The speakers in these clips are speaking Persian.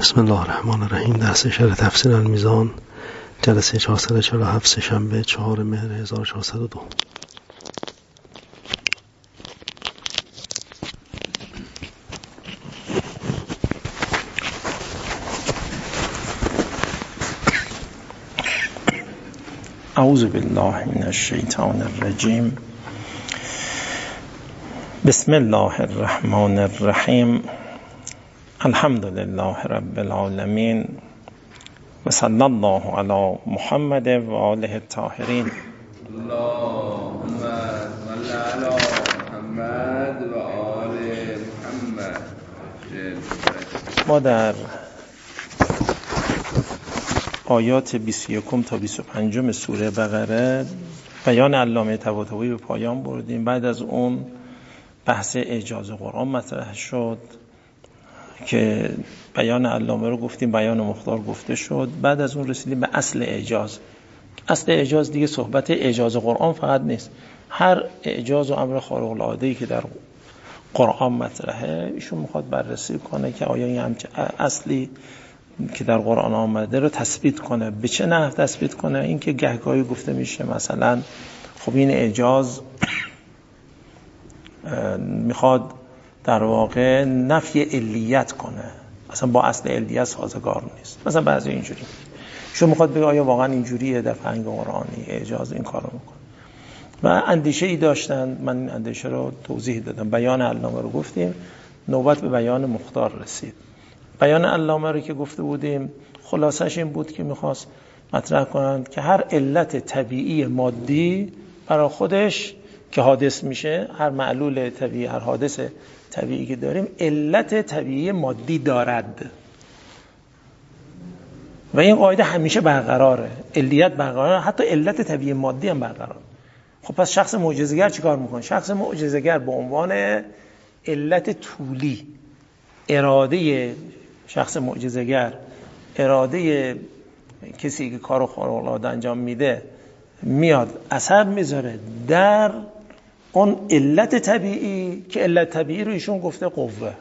بسم الله الرحمن الرحیم. درس شرح تفسیر المیزان، جلسه 447، سه‌شنبه 4 مهر 1402. اعوذ بالله من الشیطان الرجیم. بسم الله الرحمن الرحیم. الحمد لله رب العالمین و صلی الله علی محمد و آله الطاهرین. اللهم صل علی محمد و آل محمد. ما در آیات 21 تا 25 سوره بقره بیان علامه طباطبایی به پایان بردیم. بعد از اون بحث اعجاز قرآن مطرح شد که بیان علامه رو گفتیم، بیان مختار گفته شد. بعد از اون رسیدیم به اصل اعجاز. اصل اعجاز دیگه صحبت اعجاز قرآن فقط نیست، هر اعجاز و امر خارق العاده‌ای که در قرآن مطرحه ایشون میخواد بررسی کنه که آیا این همچه اصلی که در قرآن آمده رو تثبیت کنه. به چه نحو تثبیت کنه؟ این که گهگاهی گفته میشه مثلا خب این اعجاز میخواد در واقع نفی علیت کنه، اصلا با اصل علیت سازگار نیست. مثلا بعضی اینجوری شو میخواد بگه آیا واقعا اینجوریه در فرهنگ قرآنی اعجاز این کارو میکنه. و اندیشه ای داشتن، من این اندیشه رو توضیح دادم. بیان علامه رو گفتیم، نوبت به بیان مختار رسید. بیان علامه رو که گفته بودیم خلاصش این بود که میخواست مطرح کنند که هر علت طبیعی مادی برای خودش که حادث میشه، هر معلول طبیعی، هر حادث طبیعی که داریم علت طبیعی مادی دارد و این قاعده همیشه برقراره. علیت برقراره، حتی علت طبیعی مادی هم برقراره. خب پس شخص معجزه‌گر چیکار میکنه؟ شخص معجزه‌گر به عنوان علت طولی، اراده شخص معجزه‌گر، اراده کسی که کارو خارق‌العاده انجام میده، میاد اثر میذاره در اون علت طبیعی که علت طبیعی رو ایشون گفته قوه،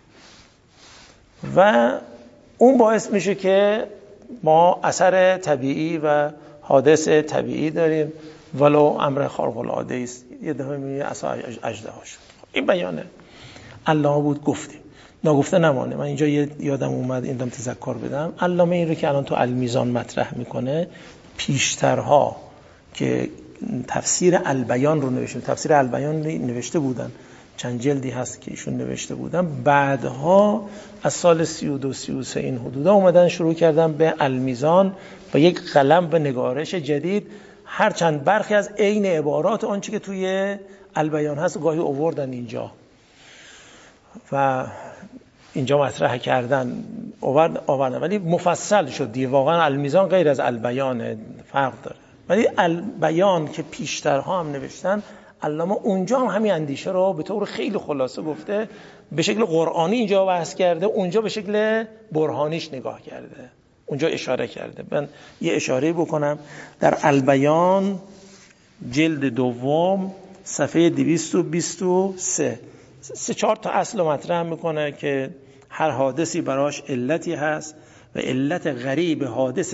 و اون باعث میشه که ما اثر طبیعی و حادث طبیعی داریم ولو امر خارق‌العاده است. یه دفعه میبینی اثر اژدها شد. این بیانه علامه بود، گفتیم ناگفته نمانه. من اینجا یادم اومد این دم تذکر بدم. علامه این رو که الان تو المیزان مطرح میکنه، پیشترها که تفسیر البیان رو نوشته، تفسیر البیان نوشته بودن، چند جلدی هست که ایشون نوشته بودن، بعدها از سال 32 33 این حدودا اومدن شروع کردن به المیزان با یک قلم به نگارش جدید هر چند برخی از عین عبارات آنچه که توی البیان هست گاهی آوردن اینجا و اینجا مطرح کردن، آوردن، ولی مفصل شد دیگه. واقعا المیزان غیر از البیان فرق داره. ولی البیان که پیشترها هم نوشتن، علامه اونجا هم همین اندیشه رو به طور خیلی خلاصه گفته، به شکل قرآنی اینجا بحث کرده، اونجا به شکل برهانیش نگاه کرده، اونجا اشاره کرده. من یه اشاره بکنم در البیان جلد دوم صفحه 223 3-4 تا اصل مطرح میکنه که هر حادثی براش علتی هست و علت غریب حادث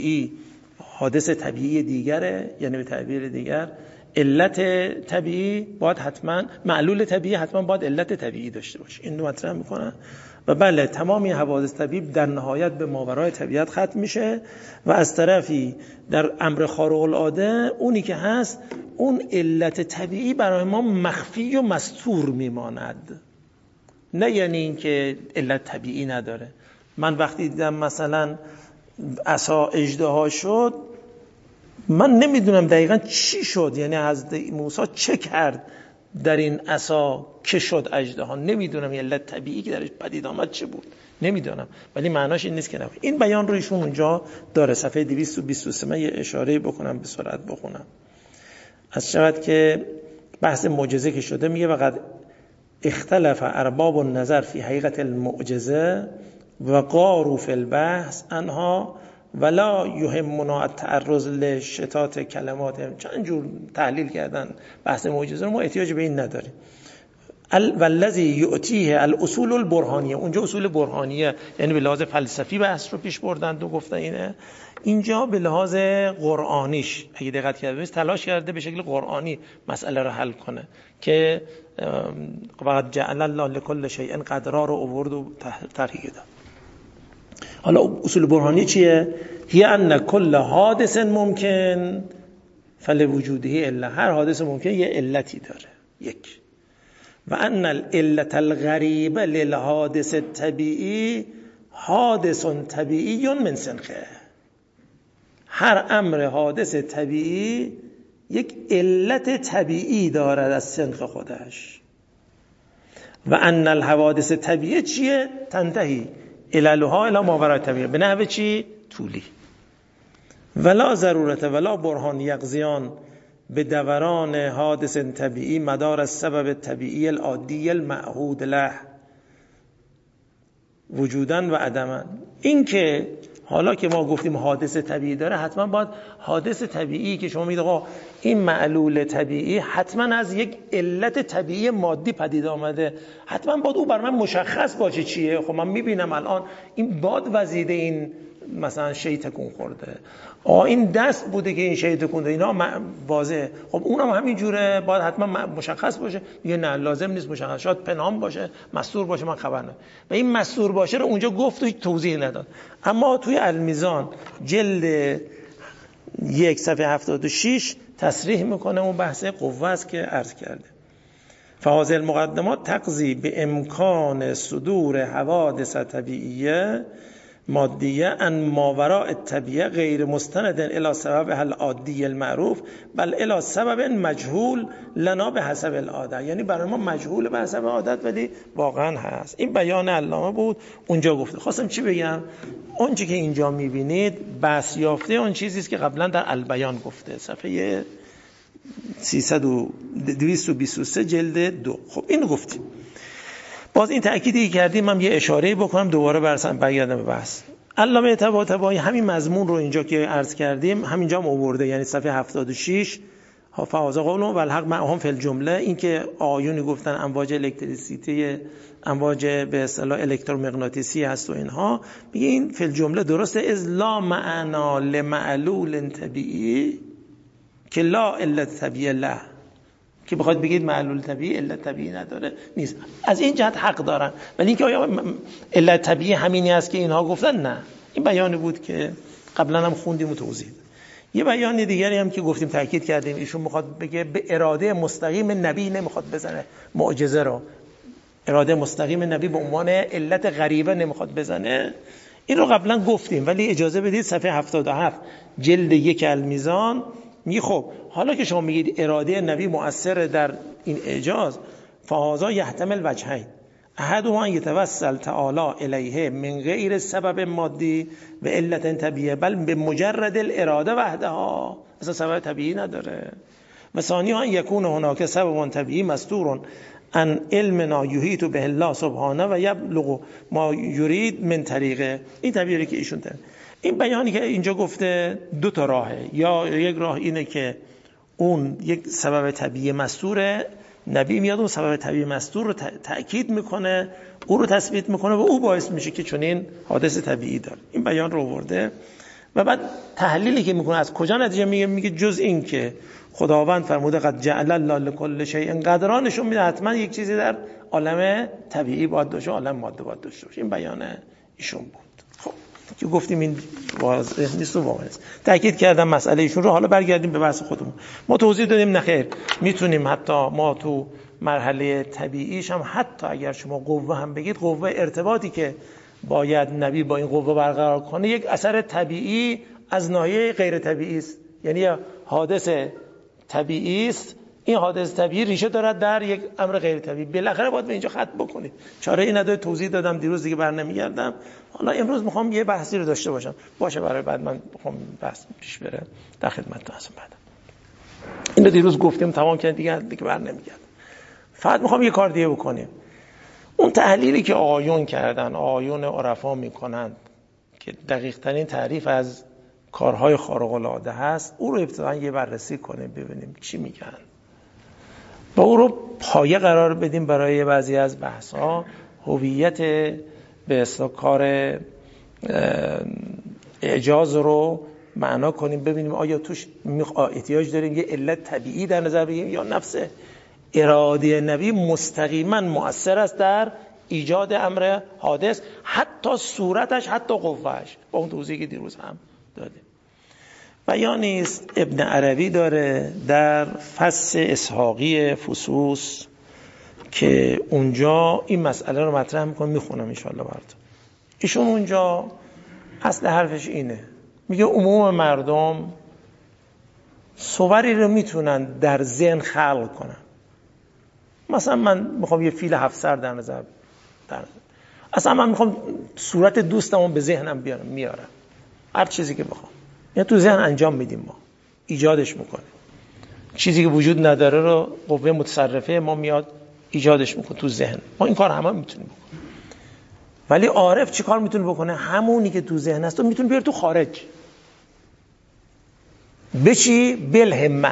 طبیعی دیگره. یعنی به تعبیر دیگر علت طبیعی باید حتما، معلول طبیعی حتما باید علت طبیعی داشته باشه. این رو مطرح میکنه و بله تمامی حوادث طبیعی در نهایت به ماورای طبیعت ختم میشه و از طرفی در امر خارق العاده اونی که هست اون علت طبیعی برای ما مخفی و مستور میماند. نه یعنی این که علت طبیعی نداره. من وقتی دیدم مثلا عصا اژدها شد، من نمیدونم دقیقا چی شد، یعنی حضرت موسی چه کرد در این عصا که شد اژدها، نمیدونم علت طبیعی که درش پدید آمد چه بود، نمیدونم. ولی معناش این نیست که نبود. این بیان رو ایشون اونجا داره، صفحه 223. من یه اشاره بکنم به سرعت بخونم. از شود که بحث معجزه که شده، میگه وقد اختلف ارباب النظر فی حقیقت المعجزه و قاروا فی البحث عنها ولا یهمنا التعرض لشتات کلمات. چند جور تحلیل کردن بحث معجزه رو، ما احتیاج به این نداریم. والذی یعطیه الاصول البرهانیه. اونجا اصول برهانیه یعنی به لحاظ فلسفی بحث رو پیش بردند و گفتن اینه. اینجا به لحاظ قرآنیش اگه دقت کردید تلاش کرده به شکل قرآنی مسئله رو حل کنه که وقد جعل الله لكل شیء قدرا رو آورد و ترهیه داد. حالا اصول برهانی چیه؟ هی ان کل حادث ممکن فلوجوده الا. هر حادث ممکن یه علتی داره. یک. و ان العلت الغریب للحادث الطبیعی حادث طبیعی من سنخه. هر امر حادث طبیعی یک علت طبیعی دارد از سنخ خودش. و ان الحوادث طبیعی چیه؟ تنتهی عللها الی ماوراء طبیعه. به نحو چی؟ طولی. ولا ضرورت ولا برهان یقضیان به دوران حادث طبیعی مدار السبب طبیعی العادی المعهود له وجودن و عدمن. این که حالا که ما گفتیم حادث طبیعی داره حتما باید حادث طبیعی که شما میگید آقا این معلول طبیعی حتما از یک علت طبیعی مادی پدید آمده، حتما باید او بر من مشخص باشه چیه. خب من میبینم الان این باد وزیده، این مثلا شی تکون خورده، این دست بوده که این شی تکون داده، اینا واضحه. خب اونم همین جوره باید حتما مشخص باشه. میگه نه لازم نیست مشخص، شاید پنهان باشه، مستور باشه، من خبر ندارم. و این مستور باشه رو اونجا گفت و توضیح نداد. اما توی المیزان جلد 1 صفحه 76 تصریح میکنه اون بحث قوه است که عرض کرده. فهذه المقدمات تقضی به امکان صدور حوادث طبیعیه مادیه ان ماوراء الطبیعه غیر مستند الی سبب العادی المعروف بل الی سبب مجهول لنا به حسب العاده. یعنی برای ما مجهول به حسب عادت ولی واقعا هست. این بیان علامه بود اونجا گفته. خواستم چی بگم؟ اون چیزی که اینجا میبینید بحث یافته اون چیزی است که قبلا در البیان گفته، صفحه 223 جلد 2. خب اینو گفتیم. باز این تأکیدی کردیم، من یه اشاره بکنم دوباره برگردم به بحث. علامه طباطبایی همین مضمون رو اینجا که عرض کردیم همینجا هم آورده، یعنی صفحه 76 فاز قولون و الحق معهم فی الجمله. این که آیونی گفتن امواج الکتریسیته، امواج به اصطلاح الکترومغناطیسی هست و اینها، میگه این فی الجمله درسته از لا معنا لمعلول طبیعی که لا علت طبیعی له، که بخواد بگید معلول طبیعی علت طبیعی نداره نیست. از این جهت حق دارن. ولی اینکه آیا علت طبیعی همینی است که اینها گفتن؟ نه. این بیانی بود که قبلا هم خوندیم و توضیح. یه بیان دیگری هم که گفتیم تاکید کردیم، ایشون میخواد بگه به اراده مستقیم نبی نمیخواد بزنه معجزه رو، اراده مستقیم نبی به عنوان علت غریبه نمیخواد بزنه. این رو قبلا گفتیم، ولی اجازه بدید صفحه 77 جلد 1 المیزان میگه خب حالا که شما میگید اراده نبی مؤثر در این اعجاز، فهذا یحتمل وجهین. احدهما یتوسل تعالی الیه من غیر سبب مادی و علت طبیعی بل به مجرد الاراده وحدها، اصلا سبب طبیعی نداره. و ثانیها یکون هناک سبب طبیعی مستور ان علمنا یحیط به الله سبحانه و یبلغ ما یرید من طریقه. این تعبیری که ایشون داره، این بیانی که اینجا گفته دو تا راهه. یا یک راه اینه که اون یک سبب طبیعی مستوره، نبی میاد اون سبب طبیعی مستور رو تأکید میکنه، او رو تثبیت میکنه و او باعث میشه که چنین حادث طبیعی داره. این بیان رو آورده و بعد تحلیلی که میکنه از کجا نتیجه میگه جز این که خداوند فرموده قد جعل الله لكل شیء قدرا، نشون میده حتما یک چیزی در عالم طبیعی باید باشه، عالم ماده باید داشته باشه. این بیان ایشون بود. خب که گفتیم این واضح نیست و واضح نیست. تأکید کردم مسئله ایشون رو. حالا برگردیم به بحث خودمون. ما توضیح دادیم نخیر، میتونیم حتی ما تو مرحله طبیعیش هم حتی اگر شما قوه هم بگید، قوه ارتباطی که باید نبی با این قوه برقرار کنه یک اثر طبیعی از ناحیه غیر طبیعی است. یعنی حادث طبیعی است، این حادث طبیعی ریشه دارد در یک امر غیر طبیعی. بالاخره باید به اینجا ختم بکنید. چاره ای نداره. توضیح دادم دیروز، دیگه برنمیگردم. حالا امروز میخوام یه بحثی رو داشته باشم. باشه برای بعد من میخوام بحث پیش بره در خدمتتون هستم. بعد اینو دیروز گفتیم تمام کردیم دیگه برنمیگردم. فقط میخوام یه کار دیگه بکنیم. اون تحلیلی که آقایون کردن، آقایون عرفا میکنن که دقیق ترین تعریف از کارهای خارق العاده هست، او رو ابتداً یه بررسی کنیم ببینیم چی میگن. و او رو پایه قرار بدیم برای بعضی از بحث‌ها. هویت به اصطلاح کار اعجاز رو معنا کنیم، ببینیم آیا توش احتیاج داریم یه علت طبیعی در نظر بگیریم یا نفس اراده نبی مستقیما مؤثر است در ایجاد امر حادث، حتی صورتش، حتی قوهش، با اون توضیحی که دیروز هم دادیم. بیانی است ابن عربی داره در فصل اسحاقی فصوص که اونجا این مسئله رو مطرح میکنه، میخونم انشاءالله براتون. ایشون اونجا اصل حرفش اینه، میگه عموم مردم صوری رو میتونن در ذهن خلق کنن. مثلا من میخوام یه فیل 7 سر در نظر اصلا من میخوام صورت دوستمو به ذهنم میارم، هر چیزی که بخوام، یعنی تو ذهن انجام میدیم، ما ایجادش میکنه. چیزی که وجود نداره رو قوه متصرفه ما میاد ایجادش میکنه تو ذهن. ما این کار همه میتونیم بکنیم. ولی عارف چی کار میتونه بکنه؟ همونی که تو ذهن هست میتونه بیاره تو خارج. بچی؟ بالهمه.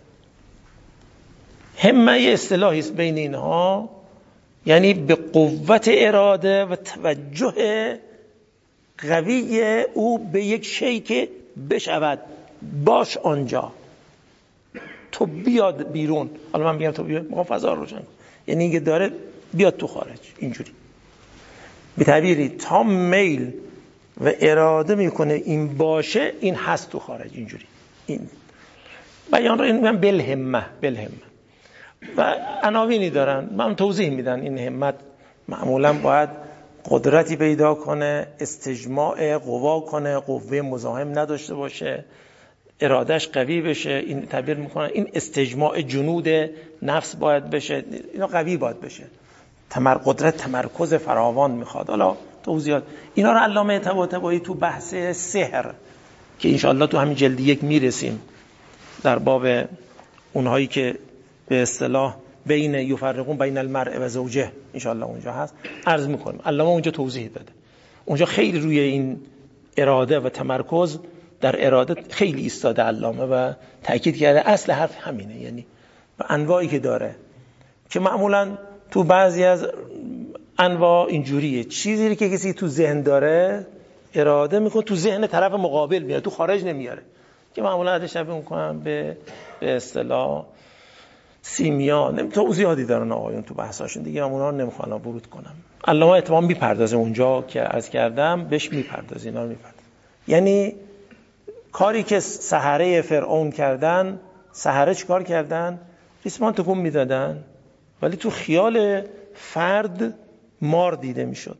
همه یه اصطلاحی است بین اینها، یعنی به قوت اراده و توجه قوی او به یک شیء که بشود، باش آنجا، تو بیاد بیرون. حالا من میگم تو بیاد، میخوام فضا رو روشن کنم، یعنی اینکه داره بیاد تو خارج. اینجوری به تعبیری تا میل و اراده میکنه این باشه، این هست تو خارج. اینجوری این بیان رو میگم بالهمه. و عناوینی دارن، من توضیح میدن. این همت معمولا باید قدرتی پیدا کنه، استجماع قوا کنه، قوه مزاحم نداشته باشه، ارادش قوی بشه. این تعبیر میکنن این استجماع جنود نفس باید بشه، اینا قوی باید بشه. قدرت تمرکز فراوان میخواد. حالا توضیحات اینا رو علامه طباطبایی تو بحث سحر که انشاءالله تو همین جلد 1 میرسیم، در باب اونهایی که به اصطلاح بین یفرقون بین المرء و زوجه، انشاءالله اونجا هست، عرض میکنیم. علامه اونجا توضیح داده. اونجا خیلی روی این اراده و تمرکز در اراده خیلی ایستاده علامه و تأکید کرده اصل حرف همینه. یعنی و انواعی که داره که معمولا تو بعضی از انواع اینجوریه، چیزی که کسی تو ذهن داره اراده میکنه، تو ذهن طرف مقابل میاره، تو خارج نمیاره، که معمولا عادت شبیه میکنن به اصطلاح سیمیا. توضیحاتی دارن آقایون تو بحثاشون دیگه، اونا رو نمیخوام ورود کنم. علامه اتمام میپردازه اونجا که عرض کردم بهش، میپردازه اینا رو میپردازه. یعنی کاری که سحره فرعون کردن، سحره چیکار کردن؟ ریسمان تکون میدادن، ولی تو خیال فرد مار دیده میشد.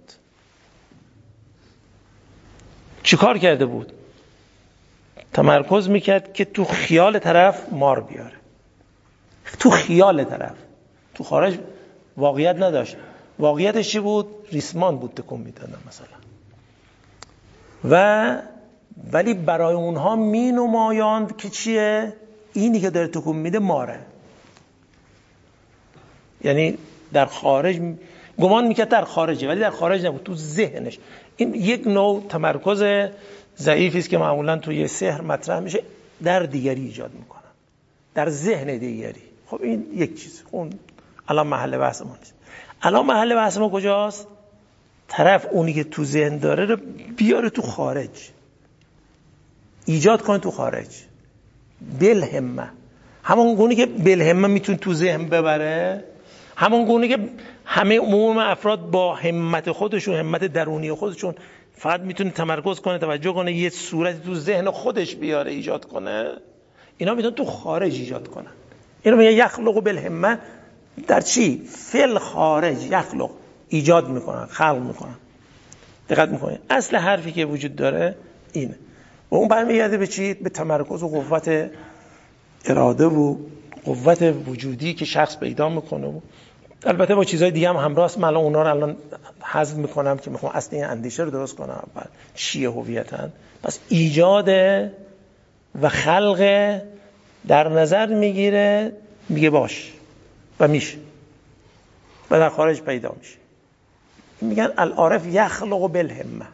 چیکار کرده بود؟ تمرکز میکرد که تو خیال طرف مار بیاره، تو خیال طرف، تو خارج واقعیت نداشت. واقعیتش چی بود؟ ریسمان بود تکون میدادن مثلا. ولی برای اونها می نمایاند که چیه؟ اینی که داره تکون میده ماره. یعنی در خارج گمان میکرد در خارجه، ولی در خارج نبود، تو ذهنش. این یک نوع تمرکز ضعیفی است که معمولا توی سحر مطرح میشه، در دیگری ایجاد میکنن، در ذهن دیگری. خب این یک چیز، اون الان محل بحث ما نیست. الان محل بحث ما کجاست؟ طرف اونی که تو ذهن داره رو بیاره تو خارج، ایجاد کنه تو خارج. بالهمه، همون گونه که بالهمه میتونه تو ذهن ببره، همون گونه که همه عموم افراد با همت خودشون، همت درونی خودشون، فقط میتونه تمرکز کنه، توجه کنه، یه صورتی تو ذهن خودش بیاره، ایجاد کنه. اینا میتونه تو خارج ایجاد کنن. اینو میگه یخلق بالهمه. در چی؟ فل خارج یخلق، ایجاد میکنن، خلق میکنن. دقت میکنید اصل حرفی که وجود داره اینه. و اون برمیگرده به چی؟ به تمرکز و قوت اراده و قوت وجودی که شخص پیدا میکنه. و البته با چیزهای دیگه هم همراه است. من اونا رو الان حذف میکنم که میخوام اصل این اندیشه رو درست کنم. بعد چیه هویتن؟ پس ایجاد و خلق در نظر میگیره، میگه باش و میشه و در خارج پیدا میشه. میگن العارف یخلق بالهمه.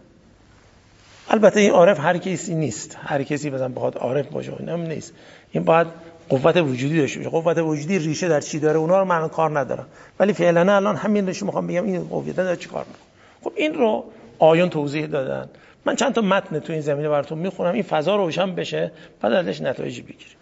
البته این عارف هر کسی نیست، هر کسی مثلا بخواد عارف باشه اینم نیست. این باید قوت وجودی داشته باشه. قوت وجودی ریشه در چی داره اونا رو من کار ندارم، ولی فعلا الان همین ریشه میخوام بگم این قوت داره چی کار میکنه. خب این رو آیون توضیح دادن. من چند تا متن تو این زمینه براتون میخونم، این فضا روشن بشه، بعد ازش نتایجی بگیریم.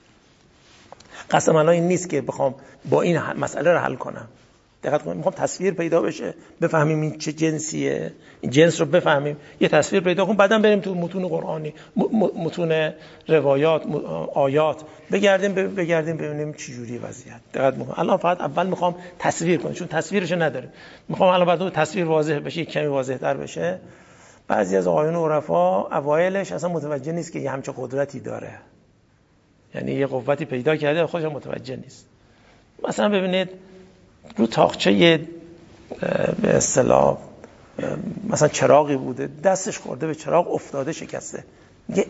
قصد من این نیست که بخوام با این مسئله رو حل کنم. دقت کنید، میخوام تصویر پیدا بشه، بفهمیم این چه جنسیه، این جنس رو بفهمیم، یه تصویر پیدا کنیم، بعدم بریم تو متون قرآنی، متون روایات، آیات بگردیم ببینیم چه جوری وضعیت. دقت کنید، الان فقط اول میخوام تصویر کنم، چون تصویرش نداریم. میخوام الان بعد تصویر واضح بشه، کمی واضح‌تر بشه. بعضی از آقایون عرفا اوایلش اصلا متوجه نیست که یه همچین قدرتی داره، یعنی یه قوتی پیدا کرده خودش متوجه نیست. مثلا ببینید رو تاقچه به اصطلاح مثلا چراغی بوده، دستش خورده به چراغ افتاده شکسته، میگه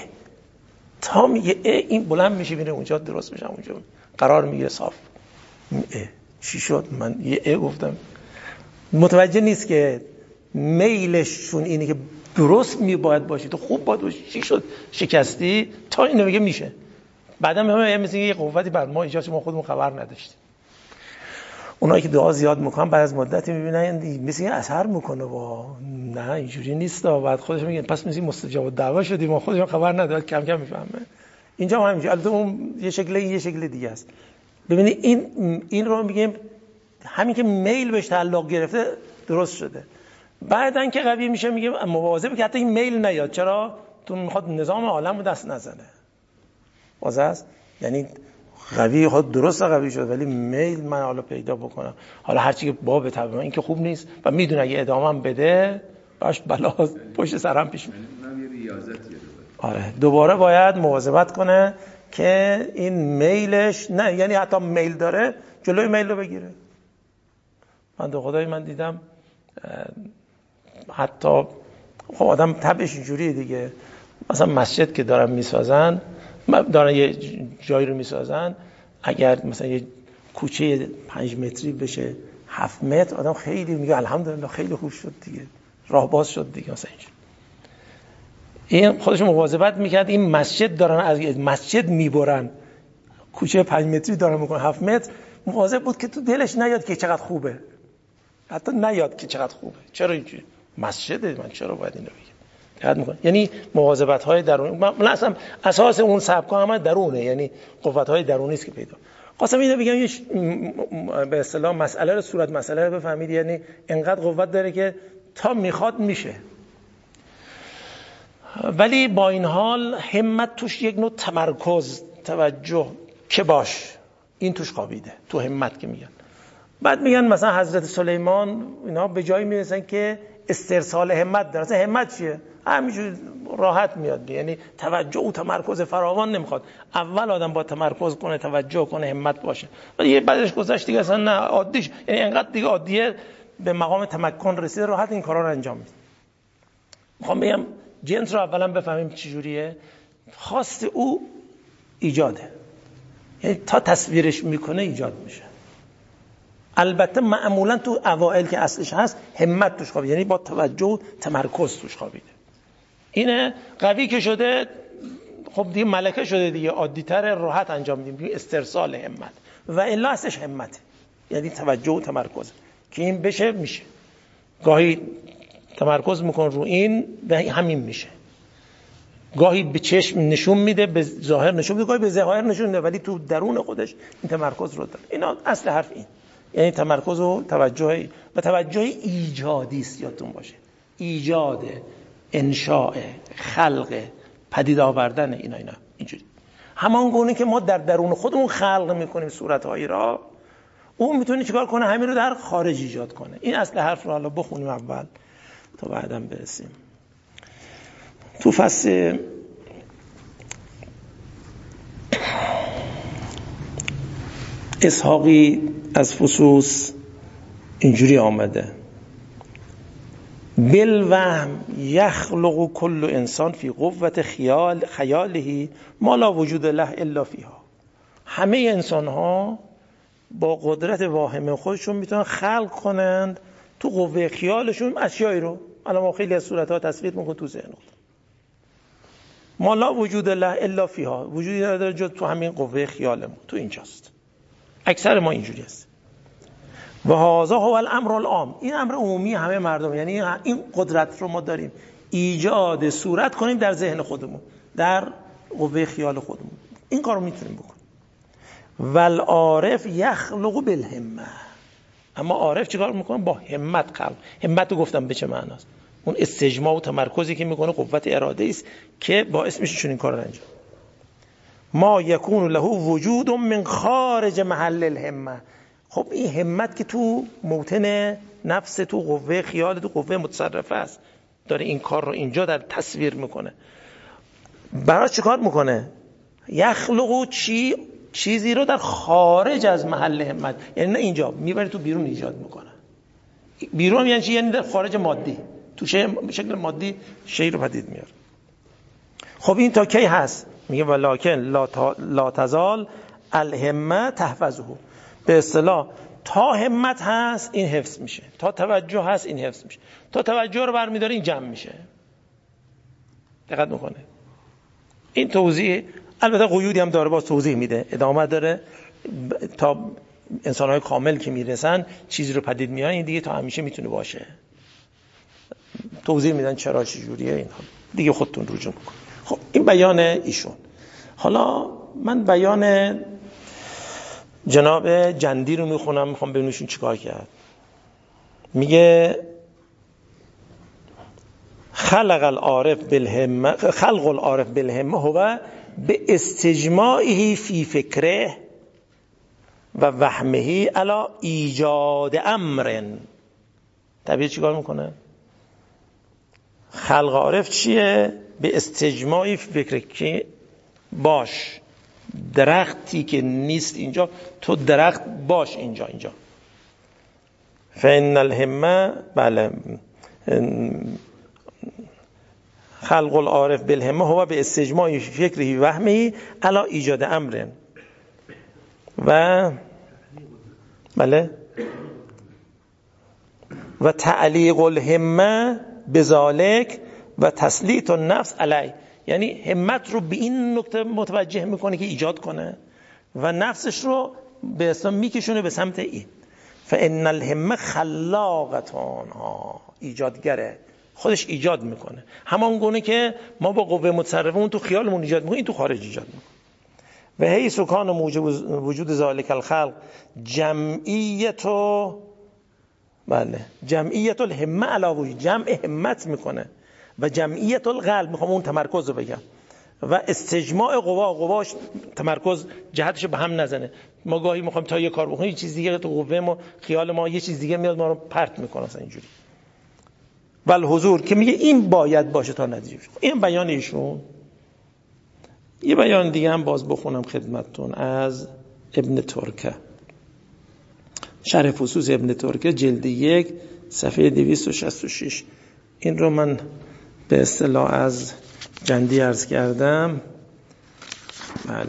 تا میگه این بلند میشه میره اونجا درست میشه، اونجا قرار میگیره صاف. چی شد؟ من یه گفتم. متوجه نیست که میلشون اینه که درست باید باشی، تو خوب باید باشی. چی شد شکستی؟ تا اینو میگه میشه. بعدم همه مثل یه قوتی بر ما ایجاد، ما خودمون خبر نداشتیم. اونایی که دعا زیاد میکنن بعد از مدتی میبینن مثل اثر میکنه، نه اینجوری نیست. بعد خودش میگه پس مثل مستجاب دعوا شدیم، ما خودمون خبر نداشت. کم کم میفهمه. اینجا هم همینجوری، البته اون یه شکل دیگه است. ببینید این رو میگیم همین که میل بهش تعلق گرفته درست شده. بعدن که قوی میشه میگیم مواظب که حتی این میل نیاد. چرا؟ تو میخواد نظام عالم رو دست نزنه. واضح است؟ یعنی قوی خود درست قوی شد، ولی میل من حالا پیدا بکنم، حالا هرچی که باب طبع من این که خوب نیست و میدونه اگه ادامه‌ام بده باش بلا پشت سرم پیش میاد. آره دوباره باید مواظبت کنه که این میلش نه، یعنی حتی میل داره جلوی میل رو بگیره. من دو خدای من دیدم حتی خب آدم طبعش اینجوریه دیگه، مثلا مسجد که دارن میسازن، دارن یه جایی رو میسازن، اگر مثلا یه کوچه 5 متری بشه 7 متر، آدم خیلی میگه الحمدلله خیلی خوب شد دیگه، راه باز شد دیگه. مثلا این خودش مواظبت میکرد. این مسجد دارن از مسجد میبرن، کوچه 5 متری دارن میکنن 7 متر، مواظب بود که تو دلش نیاد که چقدر خوبه، حتی نیاد که چقدر خوبه. چرا اینجوری؟ مسجده، من چرا باید اینو بگم؟ دقت میکنه. یعنی مواظبت‌های درونی. من اصلا اساس اون سبکا هم درونه، یعنی قوت‌های درونی است که پیدا. خواستم اینو بگم یه به اصطلاح مسئله رو، صورت مسئله رو بفهمید. یعنی انقدر قوت داره که تا میخواد میشه، ولی با این حال همت توش یک نوع تمرکز، توجه که باش، این توش خوابیده تو همت که میگن. بعد میگن مثلا حضرت سلیمان اینا به جایی میرسن که استرسال همت دارن. مثلا همت چیه؟ همینجوری راحت میاد، یعنی توجه و تمرکز فراوان نمیخواد. اول آدم با تمرکز کنه، توجه کنه، همت باشه، ولی یه بعدش گذشت دیگه اصلا نه عادیش، یعنی انقدر دیگه عادیه به مقام تمکن رسیده، راحت این کارا رو انجام میده. میخوام بگم جنس رو اولا بفهمیم چه جوریه. خواست او ایجاده، یعنی تا تصویرش میکنه ایجاد میشه. البته معمولا تو اوائل که اصلش هست همت توش خوابیده، یعنی با توجه و تمرکز توش خوابیده. اینه قوی که شده خب دیگه ملکه شده دیگه، عادی‌تر، راحت انجام میدیم، استرسال همت. و الا اصلش همت، یعنی توجه و تمرکز که این بشه میشه. گاهی تمرکز میکن رو این و همین میشه، گاهی به چشم نشون میده، به ظاهر نشون میده، گاهی به ظاهر نشون میده، ولی تو درون خودش این تمرکز رو داره. اینا اصل حرف این، یعنی تمرکز و توجه و توجه ایجادی است. یادتون باشه ایجاد، انشاء، خلق، پدید آوردن، اینا اینجوری. همان گونه که ما در درون خودمون خلق میکنیم صورتهایی را، اون میتونه چیکار کنه؟ همین رو در خارج ایجاد کنه. این اصل حرف رو حالا بخونیم اول تا بعداً برسیم. تو فصل اسحاقی از فصوص اینجوری آمده: بالوهم یخلق کل انسان فی قوت خیاله ما لا وجود له الا فیها. همه انسان ها با قدرت واهم خودشون میتونن خلق کنند تو قوه خیالشون اشیایی رو. الان ما خیلی از صورت‌ها تصویر میکنیم تو ذهن خود. ما لا وجود له الا فیها، وجودی نداره جز تو همین قوه خیالمون، تو اینجاست. اکثر ما اینجوری است. و هذا هو الامر العام، این امر عمومی همه مردم، یعنی این قدرت رو ما داریم ایجاد صورت کنیم در ذهن خودمون، در قوه خیال خودمون، این کارو میتونیم بکنیم. والعارف یخلق بالهمه، اما عارف چیکار میکنه؟ با همت خلق. همت رو گفتم به چه معناست؟ اون استجماع و تمرکزی که میکنه، قوت اراده است که باعث میشه چنین کار رو انجام. ما یکون له وجود من خارج محل الهمه. خب این همت که تو موطن نفس، تو قوه خیال، تو قوه متصرفه است، داره این کار رو اینجا در تصویر میکنه. برای چی کار میکنه؟ یخلقو چیزی رو در خارج از محل همت، یعنی نه اینجا میبره تو بیرون ایجاد میکنه. بیرون یعنی چی؟ یعنی در خارج مادی، تو شکل مادی شی رو پدید میاره. خب این تا کی هست؟ میگه ولکن لا تزال الهمه تحفظه. به اصطلاح تا همت هست این حفظ میشه، تا توجه هست این حفظ میشه، تا توجه رو برمیداره این جمع میشه. دقت میکنه. این توضیح البته قیودی هم داره، باز توضیح میده، ادامه داره تا انسان‌های کامل که میرسن چیزی رو پدید میارن، این دیگه تا همیشه میتونه باشه. توضیح میدن چرا چجوریه، اینا دیگه خودتون رجوع میکنید. خب این بیان ایشون. حالا من بیان جناب جندی رو میخونم، میخوام ببینم ایشون چیکار کرد. میگه خلق العارف بالهمه هو به استجماعه فی فکره و وهمه علی ایجاد امر. طبیعی چیکار میکنه؟ خلق عارف چیه؟ به استجماعی فی فکره، که باش درختی که نیست اینجا، تو درخت باش اینجا. فإن الهمه، بله، خلق العارف بالهمه هو به استجماع فکری وهمی علی ایجاد امر و بله و تعلیق الهمه بذالک و تسلیط النفس علی. یعنی همت رو به این نکته متوجه میکنه که ایجاد کنه و نفسش رو به اصلا میکشونه به سمت این. فإن الهمه خلاقتون، ایجادگره، خودش ایجاد میکنه. همان گونه که ما با قوه متصرفه اون تو خیالمون ایجاد میکنه، این تو خارج ایجاد میکنه. و هی سکان موجب وجود ذالک الخلق جمعیت الهمه علاوه، جمع همت میکنه و جمعیت القلب، میخوام اون تمرکز رو بگم، و استجماع قواش تمرکز جهتش به هم نزنه. ما گاهی میخوایم تا یه کار بکنیم، یه چیز دیگه تو قوه ما، خیال ما یه چیز دیگه میاد ما رو پرت میکنه اصلا اینجوری. ول حضور که میگه این باید باشه تا نتیجه. این بیان ایشون. یه بیان دیگه هم باز بخونم خدمتتون از ابن ترکه، شرح فصوص ابن ترکه جلد 1 صفحه 266. این رو من به اصطلاح از جندی عرض کردم. بله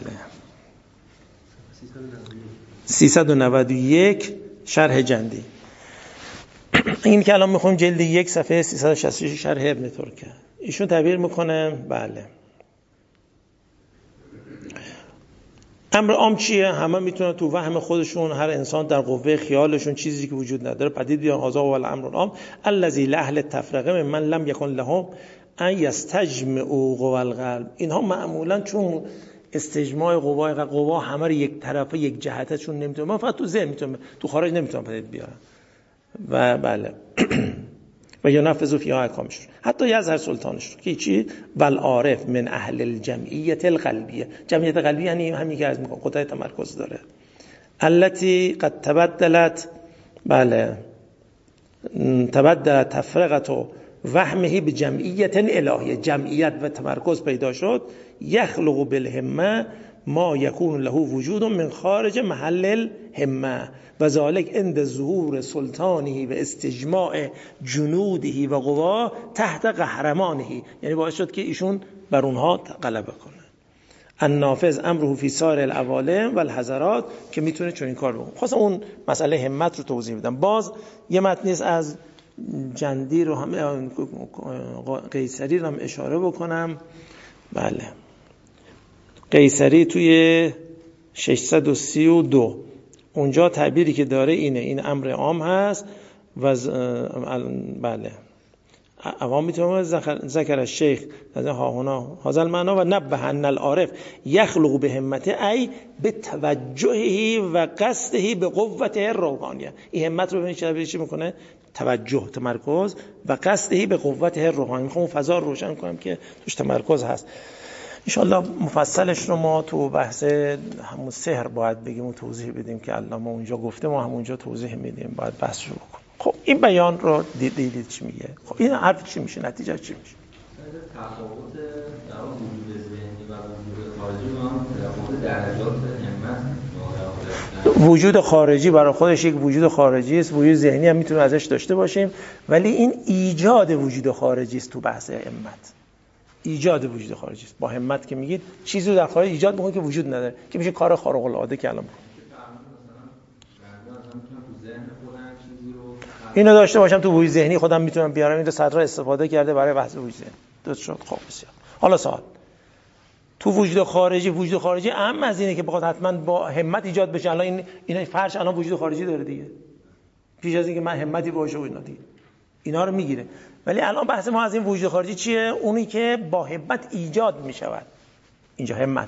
391 شرح جندی. این که الان میخونیم جلد 1 صفحه 366 شرح ابن ترکه. ایشون تعبیر میکنه بله امر عام چیه؟ همه میتونن تو وهم خودشون، هر انسان در قوه خیالشون چیزی که وجود نداره پدید بیان. هذا و الامر العام الذی لاهل التفرقه من لم یکن لهم ان یستجمعوا قوا القلب. اینها معمولا چون استجماع قوا همه رو یک طرفه یک جهتشون نمیتونه، من فقط تو ذهن میتونم، تو خارج نمیتونم پدید بیارم. و بله و یا نفذوا فیها احکامشون، حتی یظهر سلطانش که چی؟ والعارف من اهل الجمعیت القلبیه. جمعیت قلبی یعنی همین که از میگم قدرت تمرکز داره. التي قد تبدلت، بله تبدلت تفرقت و وهمه به جمعیت الهیه، جمعیت و تمرکز پیدا شد. یخلق بالهمه ما یکون له وجود من خارج محل الهمه و ذالک عند ظهور سلطانه و استجماع جنوده و قوا تحت قهرمانه. یعنی باعث شد که ایشون بر اونها غلبه کنه. النافذ امره فی سایر العوالم و الحضرات، که میتونه چون این کار بکنه. خواستم اون مسئله همت رو توضیح بدم. باز یه متنی از جندی رو هم قیصری رو هم اشاره بکنم. بله قیصری توی 632 اونجا تعبیری که داره اینه، این امر عام هست و بله عوام میتونه ذکر الشیخ ها هنا هذا معنا و نبه ان العارف یخلق به همته ای به توجهی و قصدی به قوت روحانیه. این همت رو ببینید چی میکنه؟ توجه، تمرکز و قصدی به قوت روحانی. میخوام فضا رو روشن کنم که توش تمرکز هست. انشالله مفصلش رو ما تو بحث همون سحر باید بگیم و توضیح بدیم که علامه اونجا گفته، ما همونجا توضیح میدیم، باید بحث رو بکنیم. خب این بیان رو دیدید چی میگه؟ خب این حرف چی میشه؟ نتیجه چی میشه؟ تفاوت در وجود ذهنی و وجود خارجی با هم تفاوت درجات همت. وجود خارجی برای خودش یک وجود خارجی است، وجود ذهنی هم میتونیم ازش داشته باشیم، ولی این ایجاد وجود خارجی است. تو بحث همت ایجاد وجود خارجی است. با همت که میگید چیزی رو در خارج ایجاد میکنه که وجود نداره، که میشه کار خارق العاده که الان اینو داشته باشم تو وجود ذهنی خودم میتونم بیارم. این رو صدر استفاده کرده برای بحث وجود ذهنی. درست شد. خب بسیار. حالا سوال تو وجود خارجی اهم از اینه که بخواد حتما با همت ایجاد بشه. الان این فرش الان وجود خارجی داره دیگه، پیش از اینکه من همتی باشه و اینا دیگه اینا رو میگیره. ولی الان بحث ما از این وجود خارجی چیه؟ اونی که با همت ایجاد میشود. اینجا همت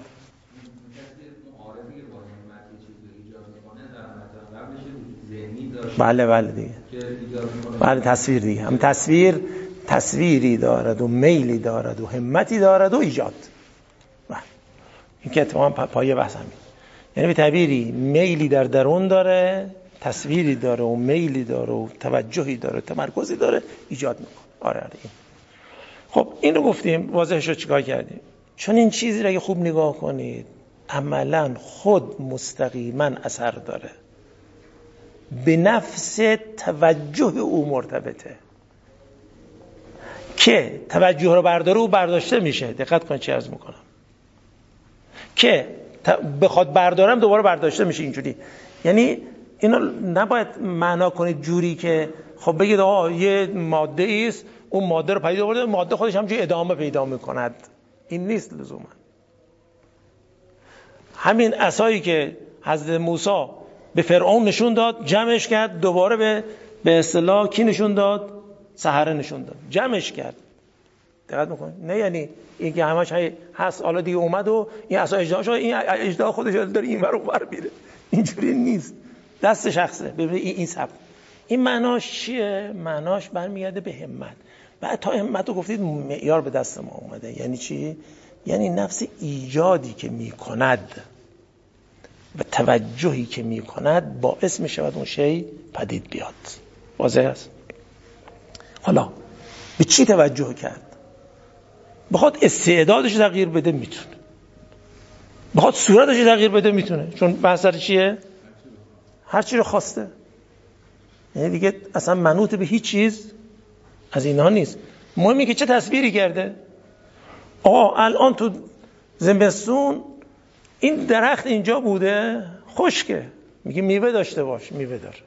بله دیگه، بله تصویر دیگه، هم تصویری دارد و میلی دارد و همتی دارد و ایجاد. بله این که اتفاقا پایه بحث همین، یعنی به تعبیری میلی در درون داره، تصویری داره و میلی داره و توجهی داره، تمرکزی داره، ایجاد میکنه. آره این. خب این رو گفتیم، واضحش رو چیکار کردیم؟ چون این چیزی رو اگه خوب نگاه کنید عملا خود مستقیما اثر داره، به نفس توجه او مرتبطه. که توجه رو برداره او برداشته میشه. دقت کن چی عرض میکنم، که بخواد بردارم دوباره برداشته میشه. اینجوری یعنی اینو نباید معنا کنید جوری که خب بگید آقا یه ماده است، اون ماده رو پدید آورده، ماده خودش همچنین ادامه پیدا میکند. این نیست لزوما. همین عصایی که حضرت موسی به فرعون نشون داد، جمعش کرد، دوباره به اصطلاح کی نشون داد؟ سحره نشون داد، جمعش کرد. دقت میکنید؟ نه یعنی این که همش هست حالا دیگه اومد و این عصا اژدها شد، این اژدها خودش داره این ور اون ور میره. اینجوری نیست، دست شخصه. ببینید این سبب، این معناش چیه؟ معناش برمیگرده به همت. بعد تا همت رو گفتید معیار به دست ما اومده. یعنی چی؟ یعنی نفس ایجادی که میکند و توجهی که میکند باعث میشود اون شی پدید بیاد. واضح است؟ حالا به چی توجه کرد؟ بخواد استعدادش تغییر بده میتونه، بخواد صورتش تغییر بده میتونه. چون بحث سر چیه؟ هر چی رو خواسته. یعنی دیگه اصلا منوط به هیچ چیز از اینها نیست. مهمه که چه تصویری کرده. الان تو زمستون این درخت اینجا بوده، خشکه، میگه میوه داشته باش، میوه داره.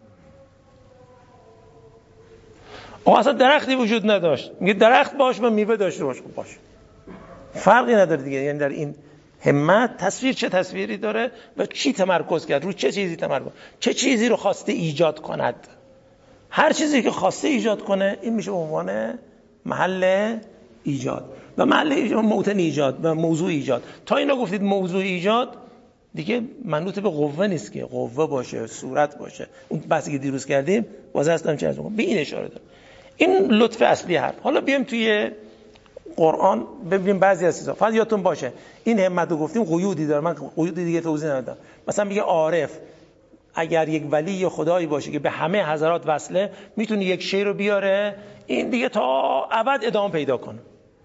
اصلا درختی وجود نداشت، میگه درخت باش و میوه داشته باش. خب باش، فرقی نداره دیگه. یعنی در این همت تصویر چه تصویری داره و چی تمرکز کرد، رو چه چیزی تمرکز، چه چیزی رو خواسته ایجاد کند. هر چیزی که خواسته ایجاد کنه این میشه عنوان محل ایجاد و محل ایجاد، موطن ایجاد و موضوع ایجاد. تا اینا گفتید موضوع ایجاد دیگه منوط به قوه نیست که قوه باشه، صورت باشه. اون بحثی که دیروز کردیم واسه هستم چه به این اشاره داره. این لطف اصلی حرف. حالا بیایم توی قرآن ببینیم بعضی از چیزا. فقط یادتون باشه این همت رو گفتیم قیودی داره، من قیودی دیگه توضیح ندادم. مثلا میگه عارف اگر یک ولی یا خدایی باشه که به همه حضرات وصله، میتونه یک شی رو بیاره این دیگه تا ابد ادامه پیدا کنه.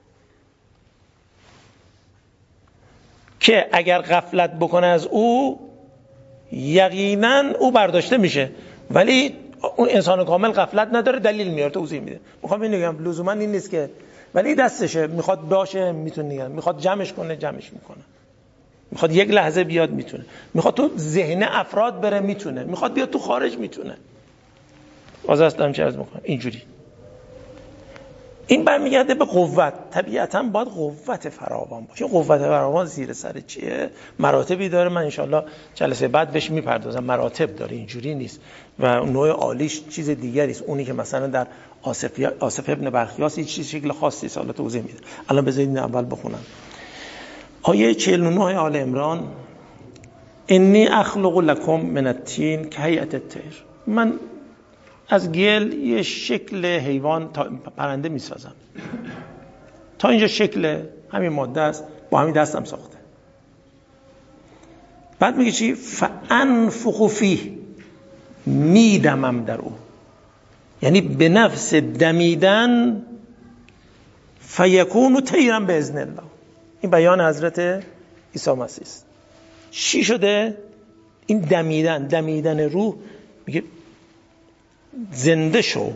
که اگر غفلت بکنه از او یقینا او برداشته میشه، ولی اون انسان کامل غفلت نداره. دلیل میاره، توضیح میده. میخوام اینو بگم لزوما این نیست که ولی دستشه، میخواد باشه میتونه، میخواد جمعش کنه جمعش میکنه، میخواد یک لحظه بیاد میتونه، میخواد تو ذهن افراد بره میتونه، میخواد بیاد تو خارج میتونه. واضح است دارم چه عرض میکنم؟ اینجوری این برمیگرده به قوت. طبیعتاً باید قوت فراوان باشه. قوت فراوان زیر سر چیه؟ مراتبی داره، من انشالله جلسه بعد بهش میپردازم. مراتب داره، اینجوری نیست و نوع عالیش چیز دیگری است. اونی که مثلا در آصف ابن برخیاس یه چیز شکل خاصی است، حالا توضیح میده. الان بذارید اول بخونم آیه 49 آل عمران. انی اخلق لکم من الطین کهیئة الطیر. من از گل یه شکل حیوان پرنده میسازم. تا اینجا شکل همین ماده است، با همین دستم ساخته. بعد میگه چی؟ فانفخ فیه، میدمم در او، یعنی به نفس دمیدن فیکون طیرا باذن الله. این بیان حضرت عیسی مسیح است. چی شده؟ این دمیدن روح، میگه زنده شو،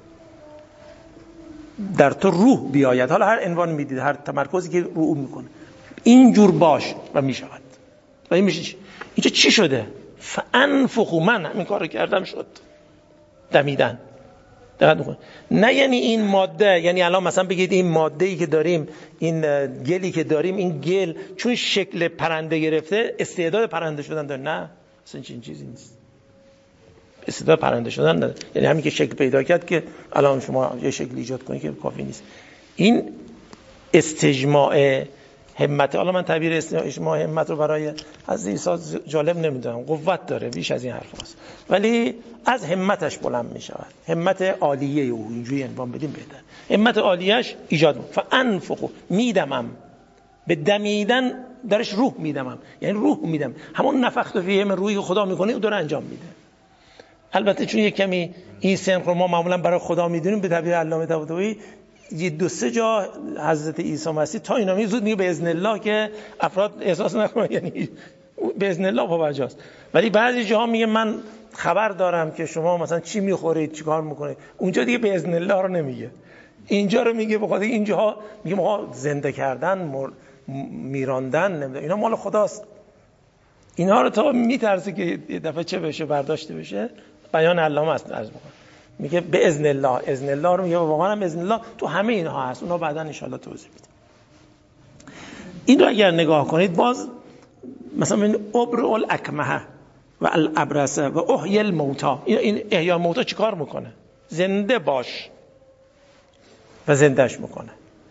در تو روح بیاید. حالا هر عنوان میدید، هر تمرکزی که روح میکنه، اینجور باش و میشود. و این میشه اینجا چی شده؟ فانفخوا، من همین کارو کردم شد. دمیدن. دقت بکنید. نه یعنی این ماده، یعنی الان مثلا بگید این ماده‌ای که داریم، این گلی که داریم، این گل چون شکل پرنده گرفته استعداد پرنده شدن داره. نه، اصلا این چیزی نیست. استعداد پرنده شدن نداره. یعنی همین که شکل پیدا کرد که الان شما یه شکل ایجاد کنید که کافی نیست. این استجماع همت. حالا من تعبیر استجماع همت رو برای از عیسی جالب نمیدونم، قوت داره، بیش از این حرف هست، ولی از همتش بلند می شود. همت عالیه او، اینجوری عنوان بدیم بهتر. همت عالیهش ایجاد میکنه. فانفخوا، میدمم، به دمیدن درش روح میدمم، یعنی روح میدم. همون نفخت فیه من روحی خدا میکنه اون داره انجام میده. البته چون یک کمی این سنخ رو ما معمولا برای خدا میدونیم، به تعبیر علامه طباطبایی یه دو سه جا حضرت عیسی مسیح تا اینا زود میگه به اذن الله که افراد احساس نکنن، یعنی به اذن الله پابرجاست. ولی بعضی جاها میگه من خبر دارم که شما مثلا چی میخورید، چی کار میکنید. اونجا دیگه به اذن الله رو نمیگه، اینجا رو میگه. بخاطر اینجاها میگه ما زنده کردن، میراندن، نمیدونم اینا مال خداست. اینا رو تا میترسه که یه دفعه چه بشه، برداشته بشه. بیان علامه است عرض میکنم، میگه به اذن الله. اذن الله رو میگه واقعا هم اذن الله تو همه اینها هست. اونا بعدا ان شاء الله توضیح میدم. این رو اگر نگاه کنید باز مثلا این ابرئ الاکمه و الابرص و احیی الموتى، این احیای الموتى چیکار میکنه؟ زنده باش و زندهش میکنه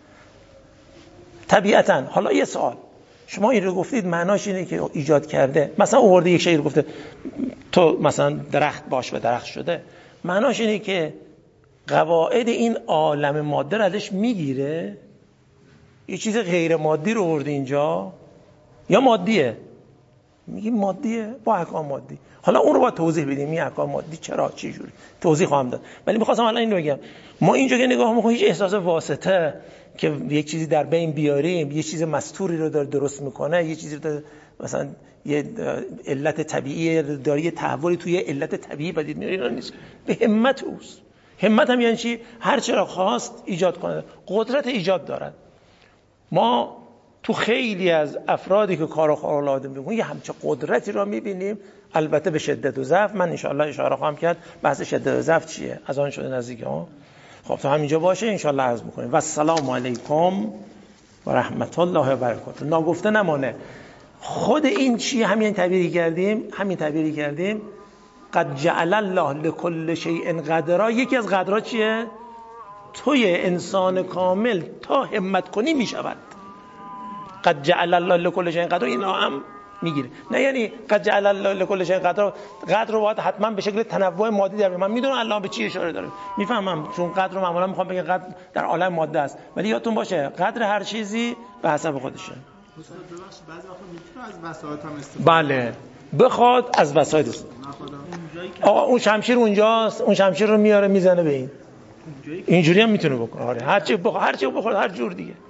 طبیعتا. حالا یه سوال، شما این رو گفتید معناش اینه که ایجاد کرده، مثلا آورده یک شی رو گفته تو مثلا درخت باش و درخت شده، معناش اینه که قواعد این عالم ماده رو ازش میگیره؟ یه چیز غیر مادی رو آورده اینجا یا مادیه؟ میگیم مادیه با احکام مادی. حالا اون رو باید توضیح بدیم، این احکام مادی چرا چه جوری توضیح خواهم داد. ولی می‌خواستم الان این رو بگم، ما اینجا که نگاه می‌کنیم هیچ احساس واسطه که یک چیزی در بین بیاریم، یه چیز مستوری رو داره درست میکنه، یه چیزی رو مثلا یه علت طبیعی داره، یه تحولی توی علت طبیعی بدید میاره، اینا نیست. به همت اوست. همت هم یعنی چی؟ هر چرا خواست ایجاد کنه، قدرت ایجاد دارد. ما تو خیلی از افرادی که کارو خارق‌العاده میکنن یه همچه قدرتی رو میبینیم، البته به شدت و ضعف. من ان شاء الله اشاره خواهم کرد بحث شدت و ضعف چیه، از آن شده نزدیک ها. خب تا همینجا باشه ان شاء الله عرض میکنیم. و السلام علیکم و رحمت الله و برکاته. ناگفته نمانه. خود این چیه؟ همین تعبیری کردیم قد جعل الله لكل شیء قدرا. یکی از قدرها چیه؟ توی انسان کامل تا همت کنی میشود. قد جعل الله لكل شیء قدرا اینا هم میگیره. نه یعنی قد جعل الله لكل شیء قدرا، قدر رو باید حتما به شکل تنوع مادی در. من میدونم الله به چی اشاره داره، میفهمم، چون قدر رو معمولا میخوام بگم قدر در عالم ماده است، ولی یادتون باشه قدر هر چیزی به حسب خودشه. بعضی وقتا میتونه از وسایط هم استفاده بله، بخواد از وسایط است. آقا اون شمشیر اونجاست، اون شمشیر رو میاره میزنه به این، اینجوری هم میتونه بکنه. آره هر چی بخواد، هر جور دیگه.